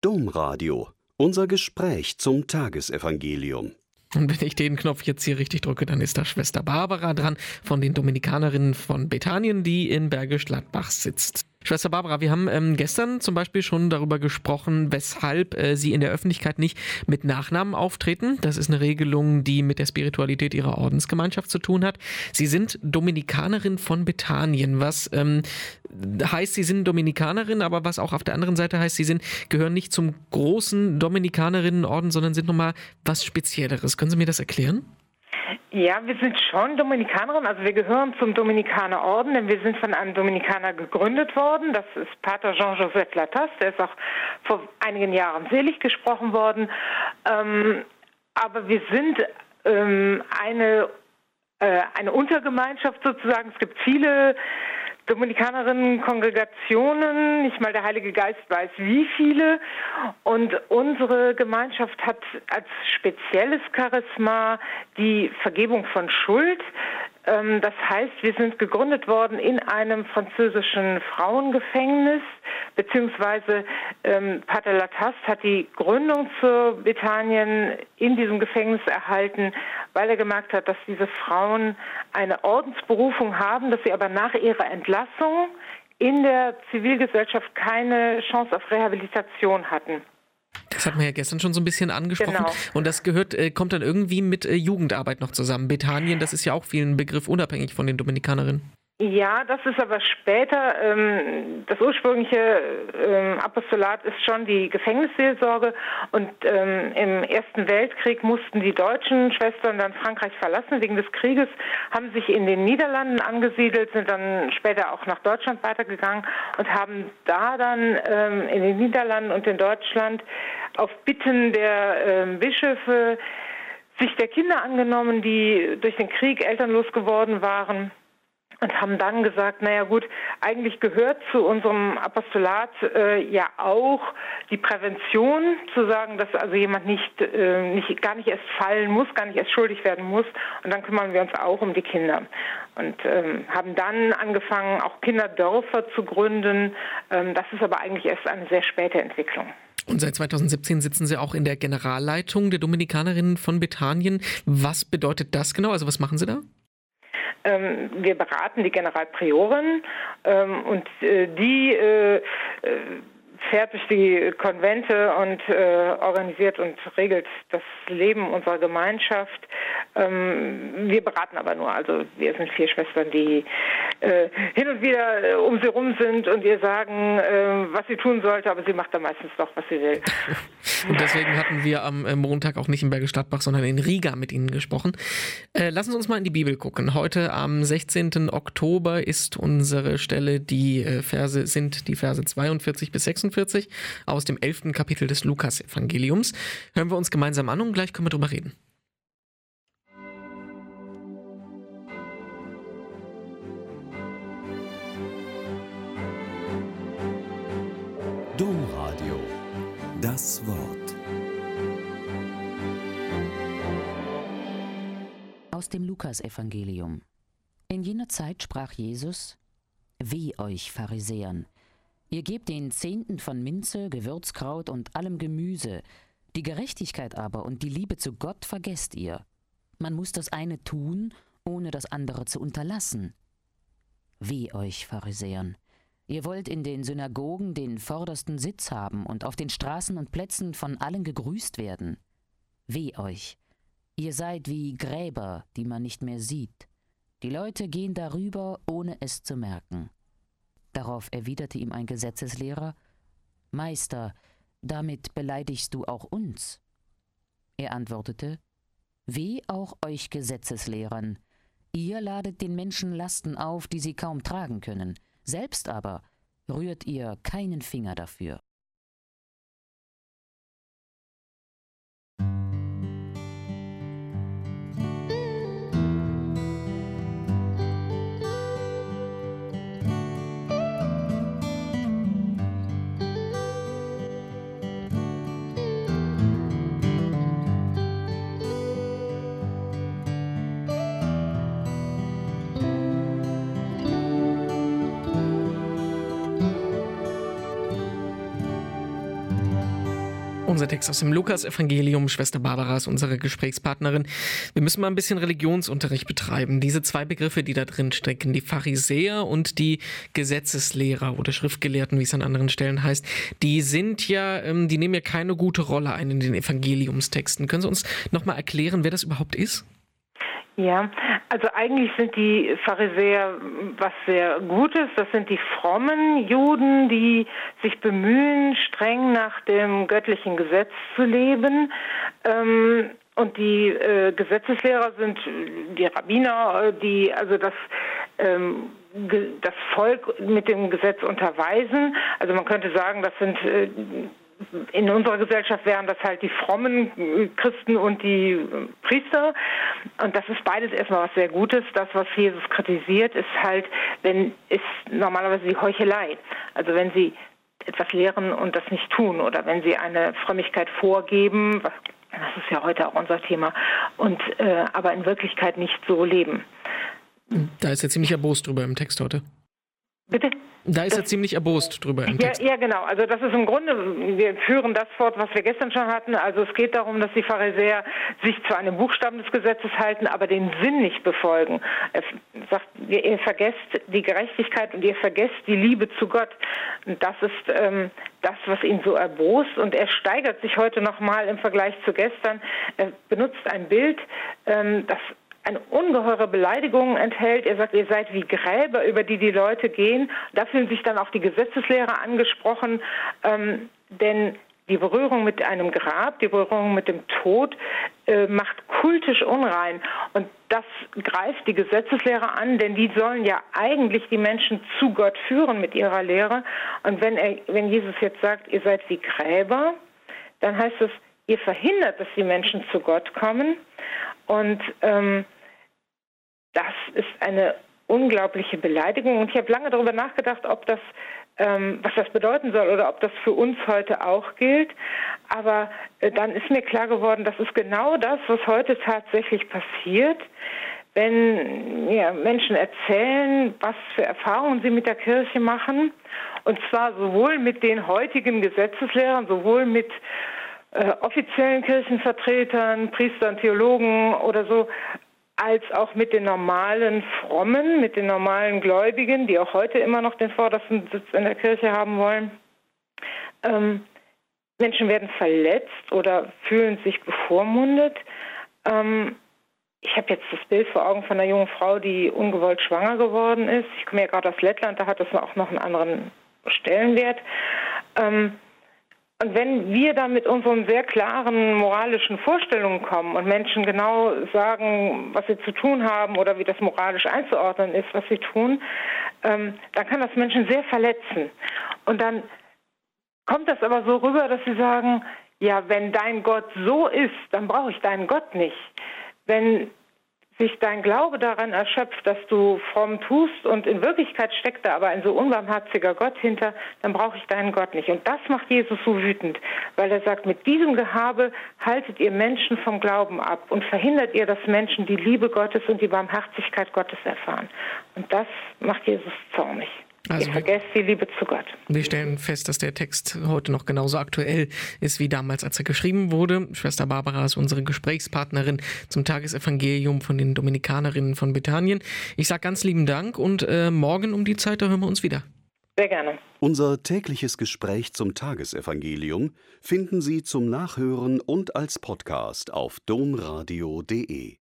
Domradio. Unser Gespräch zum Tagesevangelium. Und wenn ich den Knopf jetzt hier richtig drücke, dann ist da Schwester Barbara dran von den Dominikanerinnen von Bethanien, die in Bergisch Gladbach sitzt. Schwester Barbara, wir haben gestern zum Beispiel schon darüber gesprochen, weshalb Sie in der Öffentlichkeit nicht mit Nachnamen auftreten. Das ist eine Regelung, die mit der Spiritualität Ihrer Ordensgemeinschaft zu tun hat. Sie sind Dominikanerin von Bethanien, was heißt, Sie sind Dominikanerin, aber was auch auf der anderen Seite heißt, Sie gehören nicht zum großen Dominikanerinnenorden, sondern sind nochmal was Spezielleres. Können Sie mir das erklären? Ja, wir sind schon Dominikanerin, also wir gehören zum Dominikanerorden, denn wir sind von einem Dominikaner gegründet worden. Das ist Pater Jean-Joseph Latas, der ist auch vor einigen Jahren selig gesprochen worden. Aber wir sind eine Untergemeinschaft sozusagen. Es gibt viele Dominikanerinnen-Kongregationen, nicht mal der Heilige Geist weiß wie viele, und unsere Gemeinschaft hat als spezielles Charisma die Vergebung von Schuld. Das heißt, wir sind gegründet worden in einem französischen Frauengefängnis, beziehungsweise Pater Latas hat die Gründung zur Bethanien in diesem Gefängnis erhalten, weil er gemerkt hat, dass diese Frauen eine Ordensberufung haben, dass sie aber nach ihrer Entlassung in der Zivilgesellschaft keine Chance auf Rehabilitation hatten. Das hat man ja gestern schon so ein bisschen angesprochen. Genau. Und das kommt dann irgendwie mit Jugendarbeit noch zusammen. Bethanien, das ist ja auch vielen Begriff unabhängig von den Dominikanerinnen. Ja, das ist aber später, das ursprüngliche Apostolat ist schon die Gefängnisseelsorge, und im Ersten Weltkrieg mussten die deutschen Schwestern dann Frankreich verlassen wegen des Krieges, haben sich in den Niederlanden angesiedelt, sind dann später auch nach Deutschland weitergegangen und haben da dann in den Niederlanden und in Deutschland auf Bitten der Bischöfe sich der Kinder angenommen, die durch den Krieg elternlos geworden waren. Und haben dann gesagt, naja gut, eigentlich gehört zu unserem Apostolat ja auch die Prävention, zu sagen, dass also jemand gar nicht erst fallen muss, gar nicht erst schuldig werden muss. Und dann kümmern wir uns auch um die Kinder. Und haben dann angefangen, auch Kinderdörfer zu gründen. Das ist aber eigentlich erst eine sehr späte Entwicklung. Und seit 2017 sitzen Sie auch in der Generalleitung der Dominikanerinnen von Bethanien. Was bedeutet das genau? Also was machen Sie da? Wir beraten die Generalpriorin und die fährt durch die Konvente und organisiert und regelt das Leben unserer Gemeinschaft. Wir beraten aber nur. Also wir sind 4 Schwestern, die hin und wieder um sie rum sind und ihr sagen, was sie tun sollte, aber sie macht dann meistens doch, was sie will. Und deswegen hatten wir am Montag auch nicht in Bergisch Gladbach, sondern in Riga mit Ihnen gesprochen. Lassen Sie uns mal in die Bibel gucken. Heute am 16. Oktober ist unsere Stelle, die Verse 42 bis 46 aus dem 11. Kapitel des Lukas-Evangeliums. Hören wir uns gemeinsam an und gleich können wir drüber reden. Domradio. Das Wort. Aus dem Lukas-Evangelium. In jener Zeit sprach Jesus: Weh euch, Pharisäern! Ihr gebt den Zehnten von Minze, Gewürzkraut und allem Gemüse, die Gerechtigkeit aber und die Liebe zu Gott vergesst ihr. Man muss das eine tun, ohne das andere zu unterlassen. Weh euch, Pharisäern! Ihr wollt in den Synagogen den vordersten Sitz haben und auf den Straßen und Plätzen von allen gegrüßt werden. Weh euch! Ihr seid wie Gräber, die man nicht mehr sieht. Die Leute gehen darüber, ohne es zu merken. Darauf erwiderte ihm ein Gesetzeslehrer: Meister, damit beleidigst du auch uns. Er antwortete: Weh auch euch Gesetzeslehrern! Ihr ladet den Menschen Lasten auf, die sie kaum tragen können. Selbst aber rührt ihr keinen Finger dafür. Unser Text aus dem Lukas-Evangelium. Schwester Barbara ist unsere Gesprächspartnerin. Wir müssen mal ein bisschen Religionsunterricht betreiben. Diese zwei Begriffe, die da drin stecken, die Pharisäer und die Gesetzeslehrer oder Schriftgelehrten, wie es an anderen Stellen heißt, die nehmen ja keine gute Rolle ein in den Evangeliumstexten. Können Sie uns nochmal erklären, wer das überhaupt ist? Ja, also eigentlich sind die Pharisäer was sehr Gutes. Das sind die frommen Juden, die sich bemühen, streng nach dem göttlichen Gesetz zu leben. Und die Gesetzeslehrer sind die Rabbiner, die also das Volk mit dem Gesetz unterweisen. Also man könnte sagen, das sind in unserer Gesellschaft wären das halt die frommen Christen und die Priester. Und das ist beides erstmal was sehr Gutes. Das, was Jesus kritisiert, ist normalerweise die Heuchelei. Also wenn sie etwas lehren und das nicht tun oder wenn sie eine Frömmigkeit vorgeben, das ist ja heute auch unser Thema, und aber in Wirklichkeit nicht so leben. Da ist er ziemlich erbost drüber im Text heute. Bitte? Da ist er ziemlich erbost drüber im Text. Ja, genau. Also das ist im Grunde, wir führen das fort, was wir gestern schon hatten. Also es geht darum, dass die Pharisäer sich zu einem Buchstaben des Gesetzes halten, aber den Sinn nicht befolgen. Er sagt, ihr vergesst die Gerechtigkeit und ihr vergesst die Liebe zu Gott. Und das ist das, was ihn so erbost. Und er steigert sich heute nochmal im Vergleich zu gestern. Er benutzt ein Bild, das eine ungeheure Beleidigung enthält. Er sagt, ihr seid wie Gräber, über die Leute gehen. Da fühlen sich dann auch die Gesetzeslehrer angesprochen, denn die Berührung mit einem Grab, die Berührung mit dem Tod macht kultisch unrein. Und das greift die Gesetzeslehrer an, denn die sollen ja eigentlich die Menschen zu Gott führen mit ihrer Lehre. Und wenn Jesus jetzt sagt, ihr seid wie Gräber, dann heißt es, ihr verhindert, dass die Menschen zu Gott kommen. Und das ist eine unglaubliche Beleidigung. Und ich habe lange darüber nachgedacht, ob das, was das bedeuten soll oder ob das für uns heute auch gilt. Aber dann ist mir klar geworden, das ist genau das, was heute tatsächlich passiert. Wenn Menschen erzählen, was für Erfahrungen sie mit der Kirche machen, und zwar sowohl mit den heutigen Gesetzeslehrern, sowohl mit offiziellen Kirchenvertretern, Priestern, Theologen oder so, als auch mit den normalen Frommen, mit den normalen Gläubigen, die auch heute immer noch den vordersten Sitz in der Kirche haben wollen. Menschen werden verletzt oder fühlen sich bevormundet. Ich habe jetzt das Bild vor Augen von einer jungen Frau, die ungewollt schwanger geworden ist. Ich komme ja gerade aus Lettland, da hat das auch noch einen anderen Stellenwert. Und wenn wir da mit unseren sehr klaren moralischen Vorstellungen kommen und Menschen genau sagen, was sie zu tun haben oder wie das moralisch einzuordnen ist, was sie tun, dann kann das Menschen sehr verletzen. Und dann kommt das aber so rüber, dass sie sagen, ja, wenn dein Gott so ist, dann brauche ich deinen Gott nicht. Wenn sich dein Glaube daran erschöpft, dass du fromm tust und in Wirklichkeit steckt da aber ein so unbarmherziger Gott hinter, dann brauche ich deinen Gott nicht. Und das macht Jesus so wütend, weil er sagt, mit diesem Gehabe haltet ihr Menschen vom Glauben ab und verhindert ihr, dass Menschen die Liebe Gottes und die Barmherzigkeit Gottes erfahren. Und das macht Jesus zornig. Also ihr vergesst die Liebe zu Gott. Wir stellen fest, dass der Text heute noch genauso aktuell ist wie damals, als er geschrieben wurde. Schwester Barbara ist unsere Gesprächspartnerin zum Tagesevangelium von den Dominikanerinnen von Bethanien. Ich sage ganz lieben Dank und morgen um die Zeit, da hören wir uns wieder. Sehr gerne. Unser tägliches Gespräch zum Tagesevangelium finden Sie zum Nachhören und als Podcast auf domradio.de.